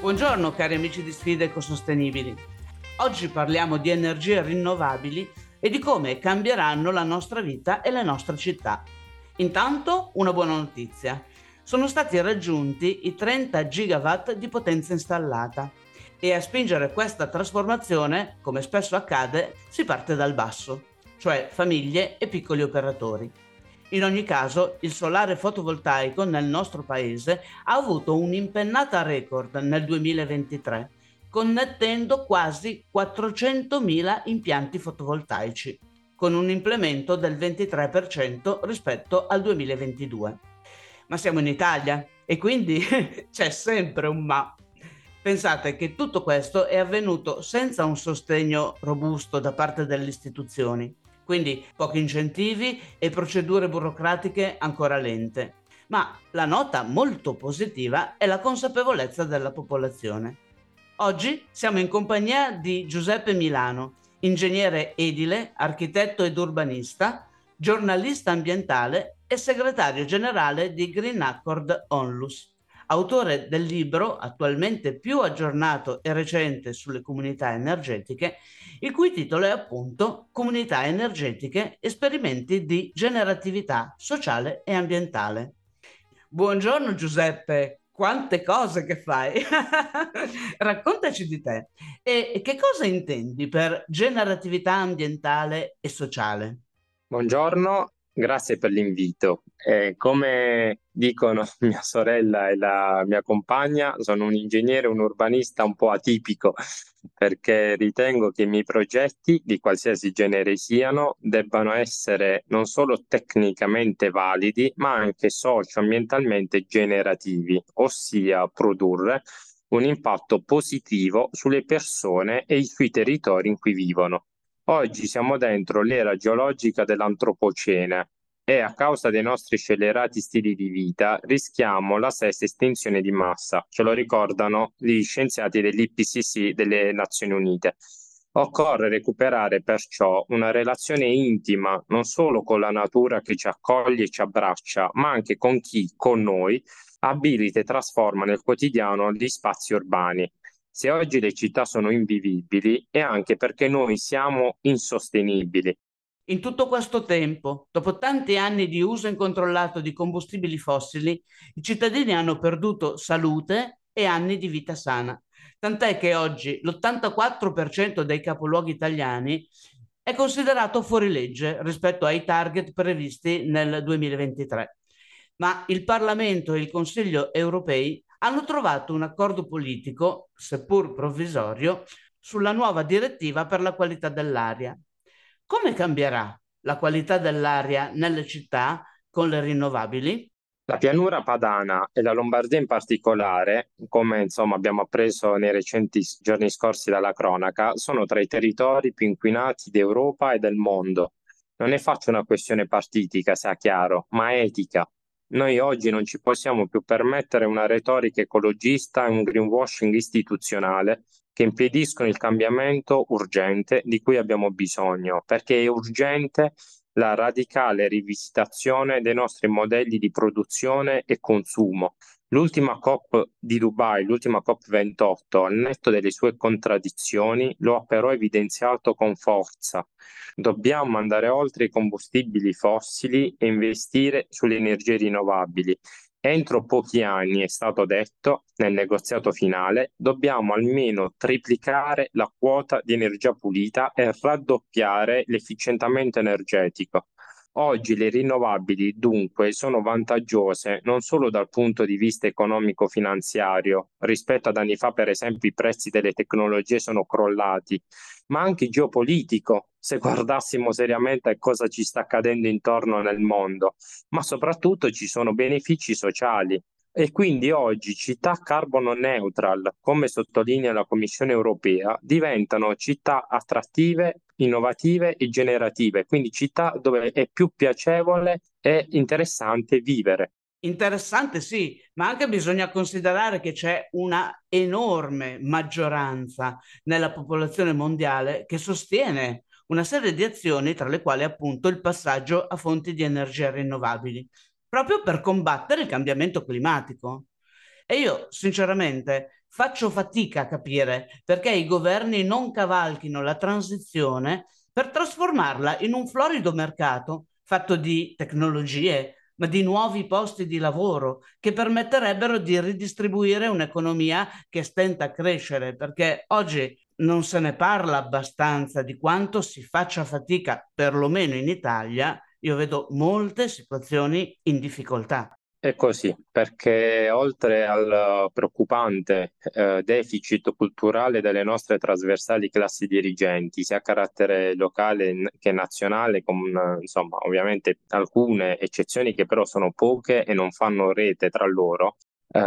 Buongiorno cari amici di Sfide Ecosostenibili. Oggi parliamo di energie rinnovabili e di come cambieranno la nostra vita e le nostre città. Intanto una buona notizia. Sono stati raggiunti i 30 gigawatt di potenza installata e a spingere questa trasformazione, come spesso accade, si parte dal basso, cioè famiglie e piccoli operatori. In ogni caso, il solare fotovoltaico nel nostro paese ha avuto un'impennata record nel 2023, connettendo quasi 400.000 impianti fotovoltaici, con un implemento del 23% rispetto al 2022. Ma siamo in Italia e quindi c'è sempre un ma. Pensate che tutto questo è avvenuto senza un sostegno robusto da parte delle istituzioni, quindi pochi incentivi e procedure burocratiche ancora lente. Ma la nota molto positiva è la consapevolezza della popolazione. Oggi siamo in compagnia di Giuseppe Milano, ingegnere edile, architetto ed urbanista, giornalista ambientale e segretario generale di Green Accord Onlus, autore del libro attualmente più aggiornato e recente sulle comunità energetiche, il cui titolo è appunto Comunità energetiche, esperimenti di generatività sociale e ambientale. Buongiorno Giuseppe, quante cose che fai! Raccontaci di te e che cosa intendi per generatività ambientale e sociale? Buongiorno, grazie per l'invito. Come dicono mia sorella e la mia compagna, sono un ingegnere, un urbanista un po' atipico, perché ritengo che i miei progetti, di qualsiasi genere siano, debbano essere non solo tecnicamente validi, ma anche socio-ambientalmente generativi, ossia produrre un impatto positivo sulle persone e sui territori in cui vivono. Oggi siamo dentro l'era geologica dell'antropocene e a causa dei nostri scellerati stili di vita rischiamo la stessa estinzione di massa, ce lo ricordano gli scienziati dell'IPCC delle Nazioni Unite. Occorre recuperare perciò una relazione intima non solo con la natura che ci accoglie e ci abbraccia, ma anche con chi, con noi, abilita e trasforma nel quotidiano gli spazi urbani. Se oggi le città sono invivibili è anche perché noi siamo insostenibili. In tutto questo tempo, dopo tanti anni di uso incontrollato di combustibili fossili, i cittadini hanno perduto salute e anni di vita sana. Tant'è che oggi l'84% dei capoluoghi italiani è considerato fuorilegge rispetto ai target previsti nel 2023. Ma il Parlamento e il Consiglio europei hanno trovato un accordo politico, seppur provvisorio, sulla nuova direttiva per la qualità dell'aria. Come cambierà la qualità dell'aria nelle città con le rinnovabili? La pianura padana e la Lombardia in particolare, come insomma abbiamo appreso nei recenti giorni scorsi dalla cronaca, sono tra i territori più inquinati d'Europa e del mondo. Non ne faccio una questione partitica, sia chiaro, ma etica. Noi oggi non ci possiamo più permettere una retorica ecologista e un greenwashing istituzionale che impediscono il cambiamento urgente di cui abbiamo bisogno, perché è urgente la radicale rivisitazione dei nostri modelli di produzione e consumo. L'ultima COP di Dubai, l'ultima COP28, al netto delle sue contraddizioni, lo ha però evidenziato con forza. Dobbiamo andare oltre i combustibili fossili e investire sulle energie rinnovabili. Entro pochi anni, è stato detto nel negoziato finale, dobbiamo almeno triplicare la quota di energia pulita e raddoppiare l'efficientamento energetico. Oggi le rinnovabili dunque sono vantaggiose non solo dal punto di vista economico-finanziario, rispetto ad anni fa per esempio i prezzi delle tecnologie sono crollati, ma anche geopolitico, se guardassimo seriamente a cosa ci sta accadendo intorno nel mondo, ma soprattutto ci sono benefici sociali. E quindi oggi città carbon neutral, come sottolinea la Commissione europea, diventano città attrattive, innovative e generative, quindi città dove è più piacevole e interessante vivere. Interessante sì, ma anche bisogna considerare che c'è una enorme maggioranza nella popolazione mondiale che sostiene una serie di azioni, tra le quali appunto il passaggio a fonti di energia rinnovabili, proprio per combattere il cambiamento climatico. E io sinceramente faccio fatica a capire perché i governi non cavalchino la transizione per trasformarla in un florido mercato fatto di tecnologie, ma di nuovi posti di lavoro che permetterebbero di ridistribuire un'economia che stenta a crescere, perché oggi non se ne parla abbastanza di quanto si faccia fatica, perlomeno in Italia. Io vedo molte situazioni in difficoltà. È così, perché oltre al preoccupante deficit culturale delle nostre trasversali classi dirigenti, sia a carattere locale che nazionale, con insomma, ovviamente alcune eccezioni che però sono poche e non fanno rete tra loro,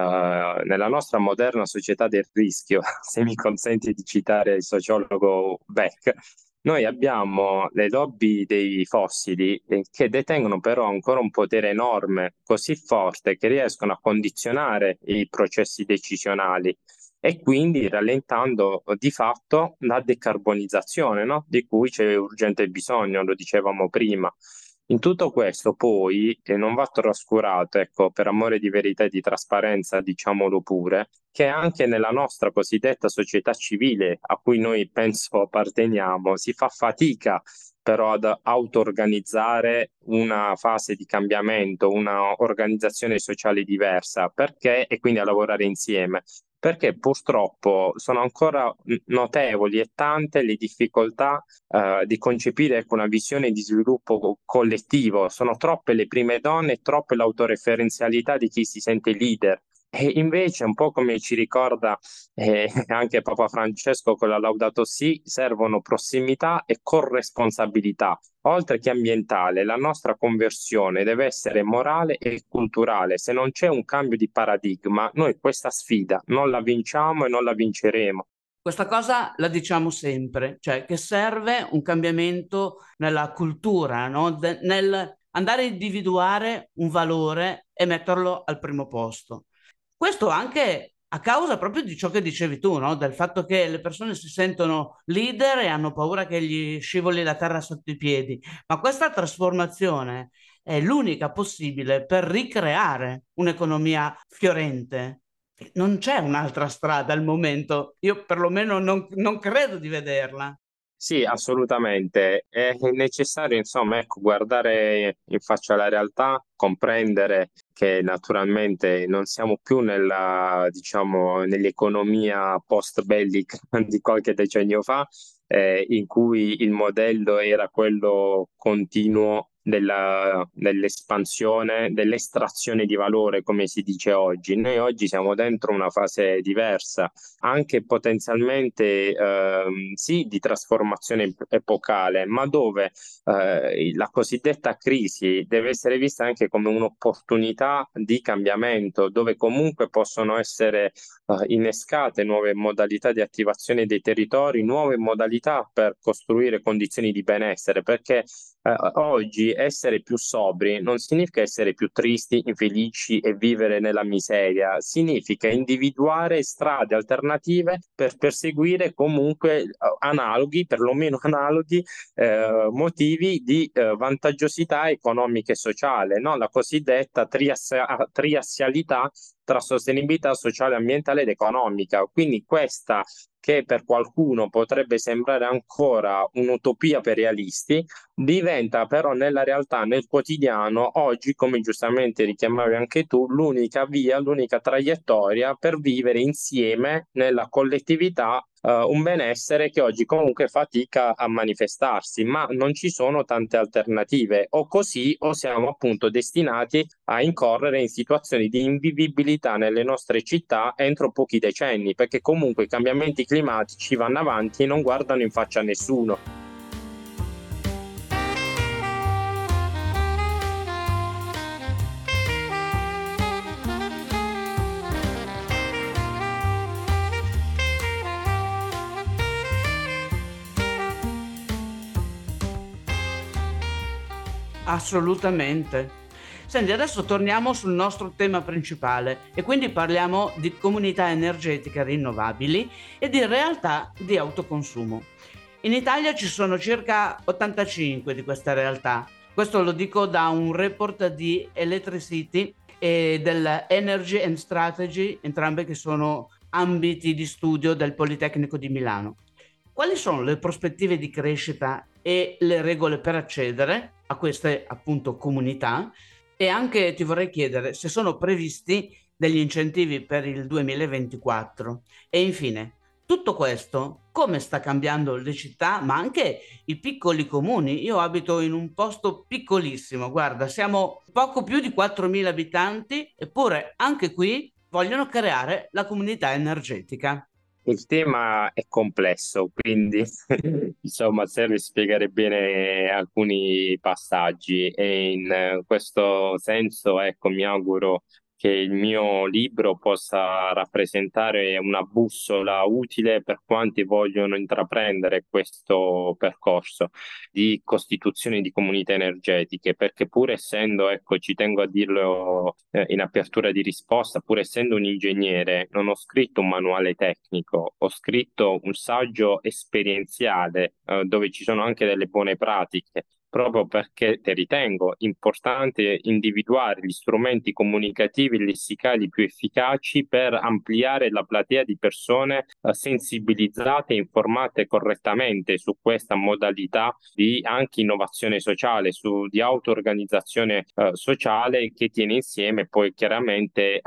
nella nostra moderna società del rischio, se mi consenti di citare il sociologo Beck, noi abbiamo le lobby dei fossili che detengono però ancora un potere enorme, così forte che riescono a condizionare i processi decisionali e quindi rallentando di fatto la decarbonizzazione, no? Di cui c'è urgente bisogno, lo dicevamo prima. In tutto questo poi non va trascurato, ecco, per amore di verità e di trasparenza, diciamolo pure, che anche nella nostra cosiddetta società civile, a cui noi penso apparteniamo, si fa fatica però ad auto-organizzare una fase di cambiamento, una organizzazione sociale diversa, perché e quindi a lavorare insieme. Perché purtroppo sono ancora notevoli e tante le difficoltà di concepire ecco, una visione di sviluppo collettivo. Sono troppe le prime donne e troppe l'autoreferenzialità di chi si sente leader. E invece, un po' come ci ricorda anche Papa Francesco con la Laudato Si, servono prossimità e corresponsabilità. Oltre che ambientale, la nostra conversione deve essere morale e culturale. Se non c'è un cambio di paradigma, noi questa sfida non la vinciamo e non la vinceremo. Questa cosa la diciamo sempre, cioè che serve un cambiamento nella cultura, no? Nel andare a individuare un valore e metterlo al primo posto. Questo anche a causa proprio di ciò che dicevi tu, no? Del fatto che le persone si sentono leader e hanno paura che gli scivoli la terra sotto i piedi. Ma questa trasformazione è l'unica possibile per ricreare un'economia fiorente. Non c'è un'altra strada al momento, io perlomeno non credo di vederla. Sì, assolutamente. È necessario, insomma, ecco, guardare in faccia la realtà, comprendere che naturalmente non siamo più nella, diciamo, nell'economia post-bellica di qualche decennio fa, in cui il modello era quello continuo dell'espansione, dell'estrazione di valore, come si dice oggi. Noi oggi siamo dentro una fase diversa anche potenzialmente sì di trasformazione epocale, ma dove la cosiddetta crisi deve essere vista anche come un'opportunità di cambiamento, dove comunque possono essere innescate nuove modalità di attivazione dei territori, nuove modalità per costruire condizioni di benessere, perché oggi essere più sobri non significa essere più tristi, infelici e vivere nella miseria, significa individuare strade alternative per perseguire comunque analoghi, perlomeno analoghi, motivi di vantaggiosità economica e sociale, no? La cosiddetta triassialità tra sostenibilità sociale, ambientale ed economica. Quindi questa che per qualcuno potrebbe sembrare ancora un'utopia per realisti, diventa però nella realtà, nel quotidiano, oggi, come giustamente richiamavi anche tu, l'unica via, l'unica traiettoria per vivere insieme nella collettività un benessere che oggi comunque fatica a manifestarsi, ma non ci sono tante alternative, o così o siamo appunto destinati a incorrere in situazioni di invivibilità nelle nostre città entro pochi decenni, perché comunque i cambiamenti climatici vanno avanti e non guardano in faccia a nessuno. Assolutamente. Senti, adesso torniamo sul nostro tema principale e quindi parliamo di comunità energetiche rinnovabili e di realtà di autoconsumo. In Italia ci sono circa 85 di queste realtà. Questo lo dico da un report di Electricity e della Energy and Strategy, entrambe che sono ambiti di studio del Politecnico di Milano. Quali sono le prospettive di crescita e le regole per accedere a queste appunto comunità? E anche ti vorrei chiedere se sono previsti degli incentivi per il 2024. E infine, tutto questo come sta cambiando le città, ma anche i piccoli comuni? Io abito in un posto piccolissimo, guarda, siamo poco più di 4.000 abitanti, eppure anche qui vogliono creare la comunità energetica. Il tema è complesso, quindi insomma serve spiegare bene alcuni passaggi e in questo senso, ecco, mi auguro che il mio libro possa rappresentare una bussola utile per quanti vogliono intraprendere questo percorso di costituzione di comunità energetiche, perché pur essendo, ecco, ci tengo a dirlo in apertura di risposta, pur essendo un ingegnere, non ho scritto un manuale tecnico, ho scritto un saggio esperienziale dove ci sono anche delle buone pratiche, proprio perché ritengo importante individuare gli strumenti comunicativi e lessicali più efficaci per ampliare la platea di persone sensibilizzate e informate correttamente su questa modalità di anche innovazione sociale, di auto-organizzazione sociale che tiene insieme poi chiaramente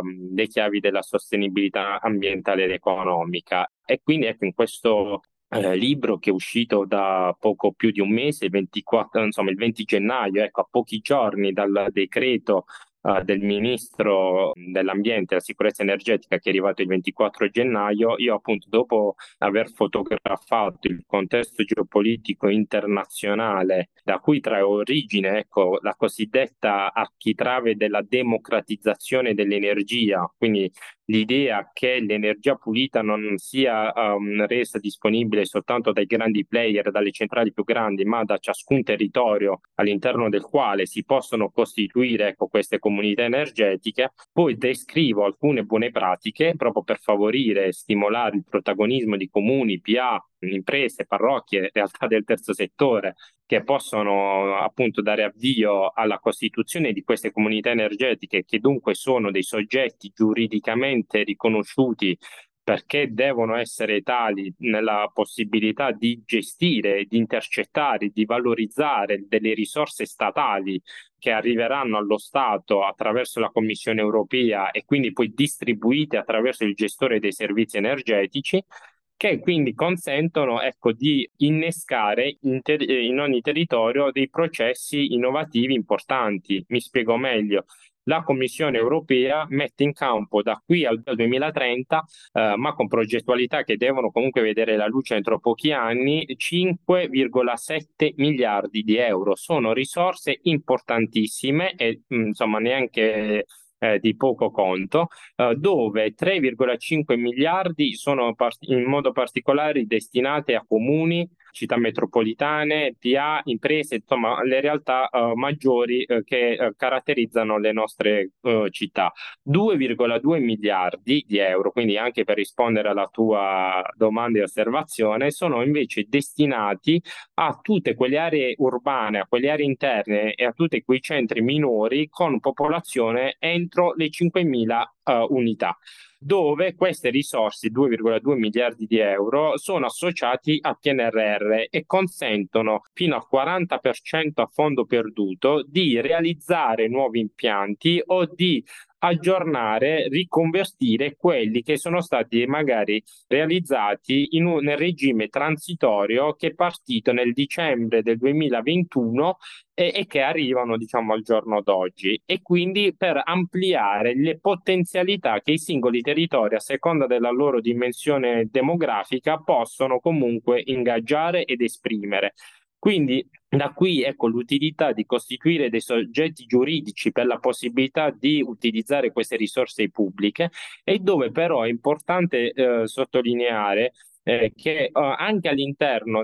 le chiavi della sostenibilità ambientale ed economica. E quindi ecco, in questo libro che è uscito da poco più di un mese, il 24, insomma il 20 gennaio, ecco, a pochi giorni dal decreto del ministro dell'ambiente e della sicurezza energetica che è arrivato il 24 gennaio, io appunto dopo aver fotografato il contesto geopolitico internazionale da cui trae origine, ecco, la cosiddetta architrave della democratizzazione dell'energia, quindi l'idea che l'energia pulita non sia resa disponibile soltanto dai grandi player, dalle centrali più grandi, ma da ciascun territorio all'interno del quale si possono costituire, ecco, queste comunità energetiche. Poi descrivo alcune buone pratiche proprio per favorire e stimolare il protagonismo di comuni, PA, imprese, parrocchie, realtà del terzo settore che possono appunto dare avvio alla costituzione di queste comunità energetiche, che dunque sono dei soggetti giuridicamente riconosciuti perché devono essere tali nella possibilità di gestire, di intercettare, di valorizzare delle risorse statali che arriveranno allo Stato attraverso la Commissione europea e quindi poi distribuite attraverso il gestore dei servizi energetici, che quindi consentono, ecco, di innescare in ogni territorio dei processi innovativi importanti. Mi spiego meglio. La Commissione europea mette in campo da qui al 2030, ma con progettualità che devono comunque vedere la luce entro pochi anni, 5,7 miliardi di euro. Sono risorse importantissime e insomma neanche di poco conto, dove 3,5 miliardi sono in modo particolare destinati a comuni, città metropolitane, PA, imprese, insomma le realtà maggiori che caratterizzano le nostre città. 2,2 miliardi di euro, quindi anche per rispondere alla tua domanda e osservazione, sono invece destinati a tutte quelle aree urbane, a quelle aree interne e a tutti quei centri minori con popolazione entro le 5.000 unità, dove queste risorse, 2,2 miliardi di euro, sono associati al PNRR e consentono fino al 40% a fondo perduto di realizzare nuovi impianti o di aggiornare, riconvertire quelli che sono stati magari realizzati nel regime transitorio che è partito nel dicembre del 2021 e che arrivano, diciamo, al giorno d'oggi, e quindi per ampliare le potenzialità che i singoli territori, a seconda della loro dimensione demografica, possono comunque ingaggiare ed esprimere. Quindi da qui ecco l'utilità di costituire dei soggetti giuridici per la possibilità di utilizzare queste risorse pubbliche, e dove però è importante sottolineare che anche all'interno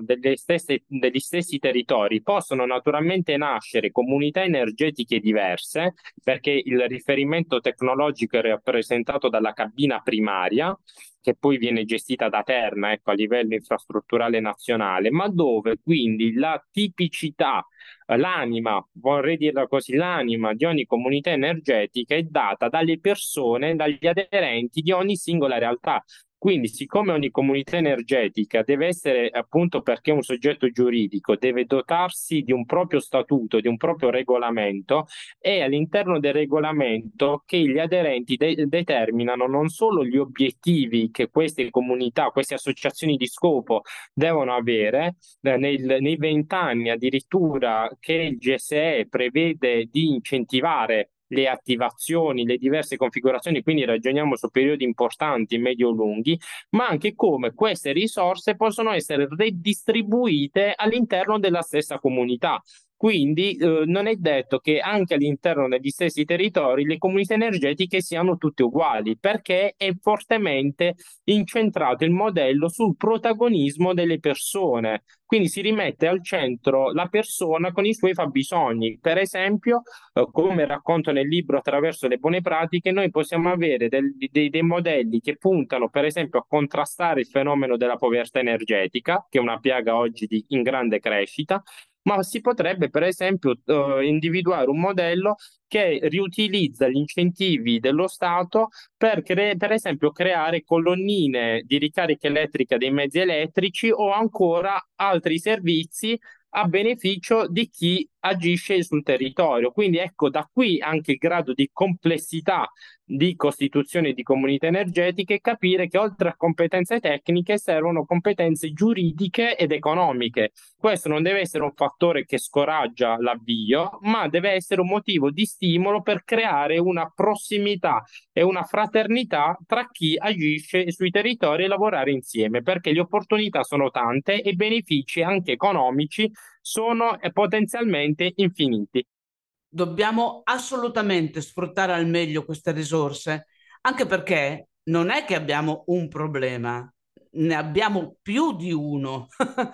degli stessi territori possono naturalmente nascere comunità energetiche diverse, perché il riferimento tecnologico è rappresentato dalla cabina primaria, che poi viene gestita da Terna, ecco, a livello infrastrutturale nazionale, ma dove quindi la tipicità, l'anima, vorrei dirla così, l'anima di ogni comunità energetica è data dalle persone, dagli aderenti di ogni singola realtà. Quindi, siccome ogni comunità energetica deve essere, appunto perché è un soggetto giuridico, deve dotarsi di un proprio statuto, di un proprio regolamento, è all'interno del regolamento che gli aderenti determinano non solo gli obiettivi che queste comunità, queste associazioni di scopo devono avere, nei 20 anni addirittura che il GSE prevede di incentivare le attivazioni, le diverse configurazioni, quindi ragioniamo su periodi importanti, medio-lunghi, ma anche come queste risorse possono essere redistribuite all'interno della stessa comunità. Quindi non è detto che anche all'interno degli stessi territori le comunità energetiche siano tutte uguali, perché è fortemente incentrato il modello sul protagonismo delle persone. Quindi si rimette al centro la persona con i suoi fabbisogni. Per esempio, come racconto nel libro attraverso le buone pratiche, noi possiamo avere dei modelli che puntano, per esempio, a contrastare il fenomeno della povertà energetica, che è una piaga oggi in grande crescita, ma si potrebbe, per esempio, individuare un modello che riutilizza gli incentivi dello Stato per esempio, creare colonnine di ricarica elettrica dei mezzi elettrici o ancora altri servizi a beneficio di chi agisce sul territorio. Quindi ecco, da qui anche il grado di complessità di costituzione di comunità energetiche, capire che oltre a competenze tecniche servono competenze giuridiche ed economiche. Questo non deve essere un fattore che scoraggia l'avvio, ma deve essere un motivo di stimolo per creare una prossimità e una fraternità tra chi agisce sui territori e lavorare insieme, perché le opportunità sono tante e i benefici anche economici sono potenzialmente infiniti. Dobbiamo assolutamente sfruttare al meglio queste risorse, anche perché non è che abbiamo un problema, ne abbiamo più di uno.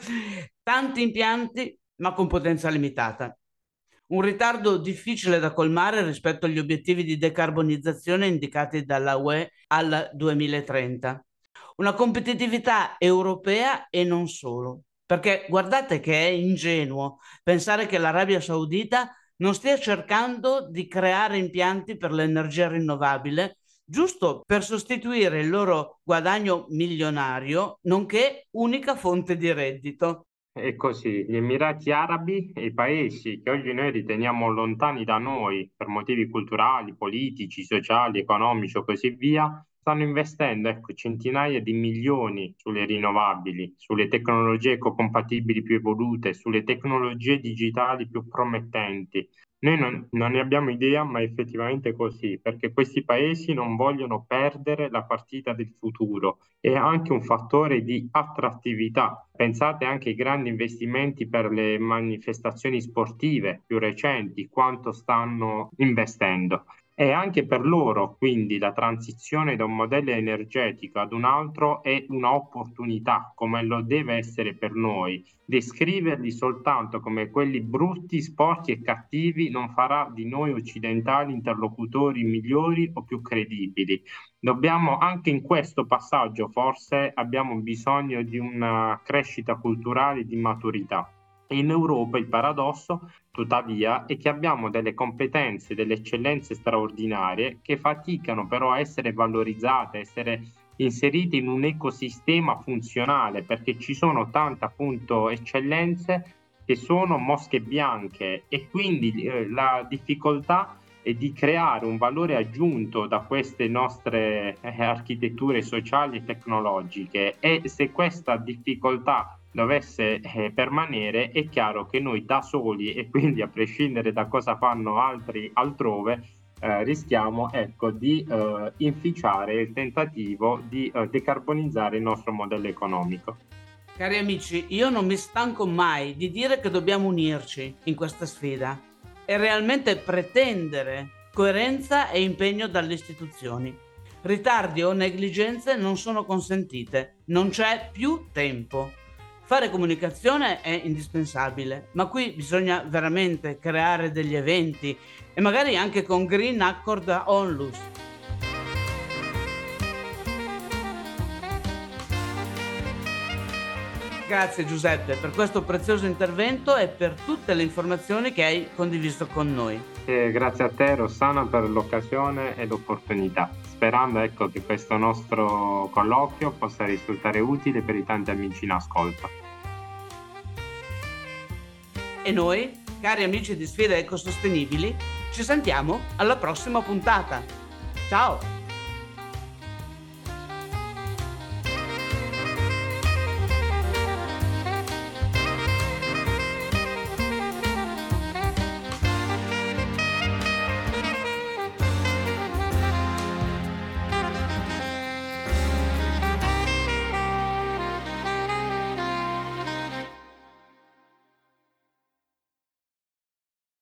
Tanti impianti, ma con potenza limitata. Un ritardo difficile da colmare rispetto agli obiettivi di decarbonizzazione indicati dalla UE al 2030. Una competitività europea e non solo. Perché guardate che è ingenuo pensare che l'Arabia Saudita non stia cercando di creare impianti per l'energia rinnovabile, giusto per sostituire il loro guadagno milionario, nonché unica fonte di reddito. E così, gli Emirati Arabi e i paesi che oggi noi riteniamo lontani da noi per motivi culturali, politici, sociali, economici o così via, stanno investendo, ecco, centinaia di milioni sulle rinnovabili, sulle tecnologie ecocompatibili più evolute, sulle tecnologie digitali più promettenti. Noi non ne abbiamo idea, ma è effettivamente così, perché questi paesi non vogliono perdere la partita del futuro. È anche un fattore di attrattività. Pensate anche ai grandi investimenti per le manifestazioni sportive più recenti, quanto stanno investendo. E anche per loro, quindi, la transizione da un modello energetico ad un altro è un'opportunità, come lo deve essere per noi. Descriverli soltanto come quelli brutti, sporchi e cattivi non farà di noi occidentali interlocutori migliori o più credibili. Dobbiamo anche in questo passaggio, forse abbiamo bisogno di una crescita culturale di maturità. In Europa il paradosso, tuttavia, è che abbiamo delle competenze, delle eccellenze straordinarie che faticano però a essere valorizzate, a essere inserite in un ecosistema funzionale, perché ci sono tante appunto eccellenze che sono mosche bianche e quindi la difficoltà è di creare un valore aggiunto da queste nostre architetture sociali e tecnologiche, e se questa difficoltà dovesse permanere, è chiaro che noi da soli, e quindi a prescindere da cosa fanno altri altrove, rischiamo, ecco, di inficiare il tentativo di decarbonizzare il nostro modello economico. Cari amici, io non mi stanco mai di dire che dobbiamo unirci in questa sfida e realmente pretendere coerenza e impegno dalle istituzioni. Ritardi o negligenze non sono consentite, non c'è più tempo. Fare comunicazione è indispensabile, ma qui bisogna veramente creare degli eventi e magari anche con Green Accord a Onlus. Grazie Giuseppe per questo prezioso intervento e per tutte le informazioni che hai condiviso con noi. E grazie a te Rossana per l'occasione e l'opportunità, sperando ecco, che questo nostro colloquio possa risultare utile per i tanti amici in ascolto. E noi, cari amici di Sfide Ecosostenibili, ci sentiamo alla prossima puntata. Ciao!